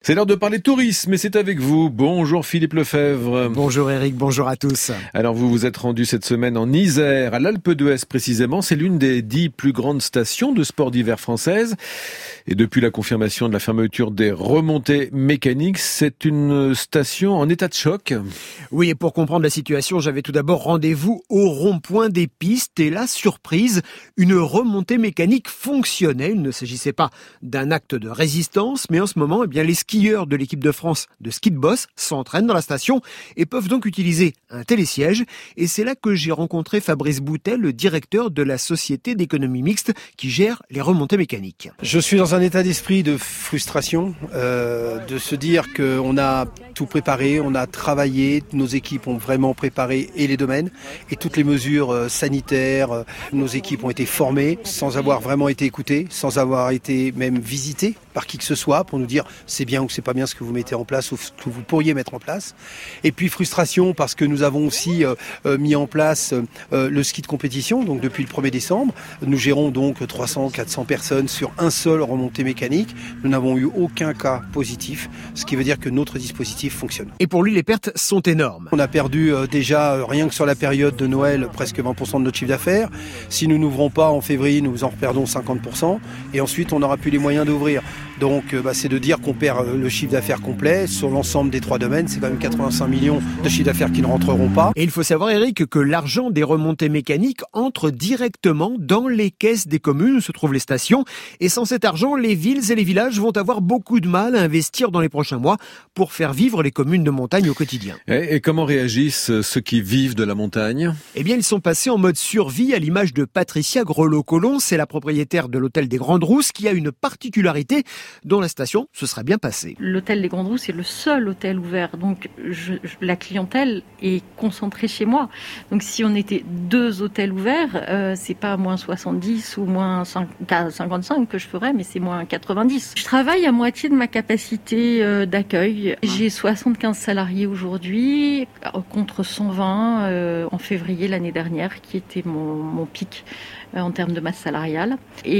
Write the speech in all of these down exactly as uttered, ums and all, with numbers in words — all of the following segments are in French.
C'est l'heure de parler tourisme et c'est avec vous. Bonjour Philippe Lefebvre. Bonjour Eric, bonjour à tous. Alors vous vous êtes rendu cette semaine en Isère, à l'Alpe d'Huez précisément. C'est l'une des dix plus grandes stations de sport d'hiver françaises. Et depuis la confirmation de la fermeture des remontées mécaniques, c'est une station en état de choc. Oui, et pour comprendre la situation, j'avais tout d'abord rendez-vous au rond-point des pistes. Et là, surprise, une remontée mécanique fonctionnait. Il ne s'agissait pas d'un acte de résistance, mais en ce moment, eh bien, les skieurs de l'équipe de France de ski de boss s'entraînent dans la station et peuvent donc utiliser un télésiège. Et c'est là que j'ai rencontré Fabrice Boutet, le directeur de la société d'économie mixte qui gère les remontées mécaniques. Je suis dans un état d'esprit de frustration, euh, de se dire qu'on a tout préparé, on a travaillé, nos équipes ont vraiment préparé et les domaines et toutes les mesures euh, sanitaires. Euh, nos équipes ont été formées sans avoir vraiment été écoutées, sans avoir été même visitées par qui que ce soit pour nous dire c'est bien ou c'est pas bien ce que vous mettez en place ou ce que vous pourriez mettre en place. Et puis frustration parce que nous avons aussi euh, euh, mis en place euh, le ski de compétition. Donc depuis le premier décembre, nous gérons donc trois cents à quatre cents personnes sur un seul remontée mécanique. Nous n'avons eu aucun cas positif, ce qui veut dire que notre dispositif fonctionne. Et pour lui, les pertes sont énormes. On a perdu euh, déjà, euh, rien que sur la période de Noël, presque vingt pour cent de notre chiffre d'affaires. Si nous n'ouvrons pas en février, nous en perdons cinquante pour cent. Et ensuite, on n'aura plus les moyens d'ouvrir. Donc euh, bah, c'est de dire qu'on perd euh, le chiffre d'affaires complet sur l'ensemble des trois domaines. C'est quand même quatre-vingt-cinq millions de chiffre d'affaires qui ne rentreront pas. Et il faut savoir, Eric, que l'argent des remontées mécaniques entre directement dans les caisses des communes où se trouvent les stations. Et sans cet argent, les villes et les villages vont avoir beaucoup de mal à investir dans les prochains mois pour faire vivre les communes de montagne au quotidien. Et, et comment réagissent ceux qui vivent de la montagne ? Eh bien, ils sont passés en mode survie à l'image de Patricia Grelot-Collomb. C'est la propriétaire de l'hôtel des Grandes Rousses qui a une particularité dont la station se serait bien passée. L'hôtel des Grandes Rousses est le seul hôtel ouvert, donc je, je, la clientèle est concentrée chez moi. Donc si on était deux hôtels ouverts, euh, c'est pas moins soixante-dix ou moins cinquante-cinq que je ferais, mais c'est moins quatre-vingt-dix. Je travaille à moitié de ma capacité euh, d'accueil. J'ai soixante-quinze salariés aujourd'hui, contre cent vingt euh, en février l'année dernière, qui était mon, mon pic euh, en termes de masse salariale.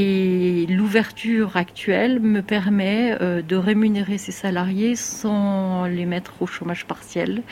Et l'ouverture actuelle me permet euh, de rémunérer ces salariés sans les mettre au chômage partiel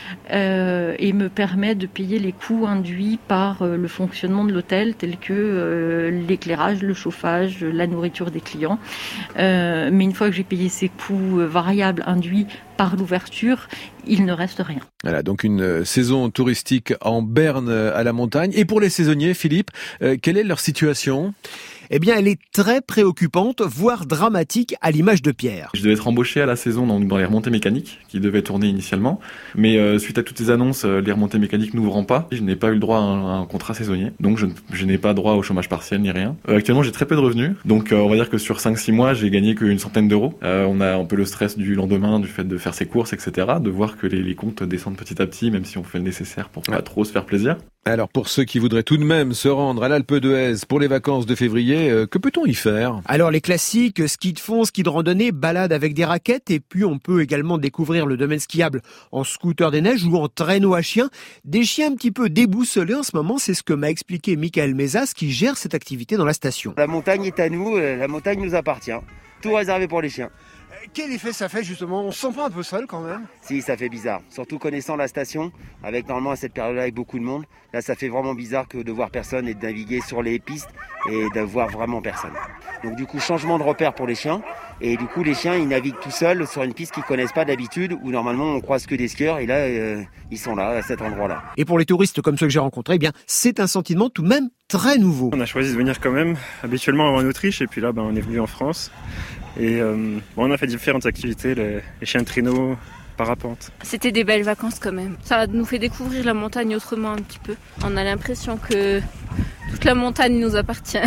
euh, et me permet de payer les coûts induits par euh, le fonctionnement de l'hôtel, tels que euh, l'éclairage, le chauffage, la nourriture des clients. Euh, mais une fois que j'ai payé ces coûts euh, variables induits par l'ouverture, il ne reste rien. Voilà, donc une saison touristique en berne à la montagne. Et pour les saisonniers, Philippe, euh, quelle est leur situation ? Eh bien, elle est très préoccupante, voire dramatique, à l'image de Pierre. Je devais être embauché à la saison dans, dans les remontées mécaniques, qui devaient tourner initialement. Mais euh, suite à toutes ces annonces, euh, les remontées mécaniques n'ouvrant pas, je n'ai pas eu le droit à un, à un contrat saisonnier. Donc je, je n'ai pas droit au chômage partiel ni rien. Euh, actuellement, j'ai très peu de revenus. Donc euh, on va dire que sur cinq six mois, j'ai gagné qu'une centaine d'euros. Euh, on a un peu le stress du lendemain, du fait de faire ses courses, et cetera. De voir que les, les comptes descendent petit à petit, même si on fait le nécessaire pour pas trop se faire plaisir. Alors pour ceux qui voudraient tout de même se rendre à l'Alpe d'Huez pour les vacances de février, euh, que peut-on y faire ? Alors les classiques, ski de fond, ski de randonnée, balade avec des raquettes, et puis on peut également découvrir le domaine skiable en scooter des neiges ou en traîneau à chiens. Des chiens un petit peu déboussolés en ce moment, c'est ce que m'a expliqué Michael Mézas qui gère cette activité dans la station. La montagne est à nous, la montagne nous appartient. Tout réservé pour les chiens. Quel effet ça fait justement ? On se sent pas un peu seul quand même ? Si, ça fait bizarre. Surtout connaissant la station, avec normalement à cette période-là avec beaucoup de monde. Là, ça fait vraiment bizarre que de voir personne et de naviguer sur les pistes et de voir vraiment personne. Donc du coup, changement de repère pour les chiens. Et du coup, les chiens, ils naviguent tout seuls sur une piste qu'ils connaissent pas d'habitude, où normalement on croise que des skieurs. Et là, euh, ils sont là, à cet endroit-là. Et pour les touristes comme ceux que j'ai rencontrés, eh bien, c'est un sentiment tout de même très nouveau. On a choisi de venir quand même. Habituellement en Autriche, et puis là, ben, on est venu en France. Et euh, bon, on a fait différentes activités, les, les chiens de traîneau, parapente. C'était des belles vacances quand même. Ça nous fait découvrir la montagne autrement un petit peu. On a l'impression que toute la montagne nous appartient.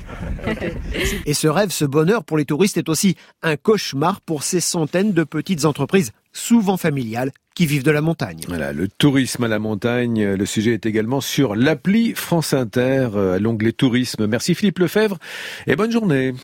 Et ce rêve, ce bonheur pour les touristes est aussi un cauchemar pour ces centaines de petites entreprises, souvent familiales, qui vivent de la montagne. Voilà, le tourisme à la montagne, le sujet est également sur l'appli France Inter, à l'onglet tourisme. Merci Philippe Lefebvre et bonne journée.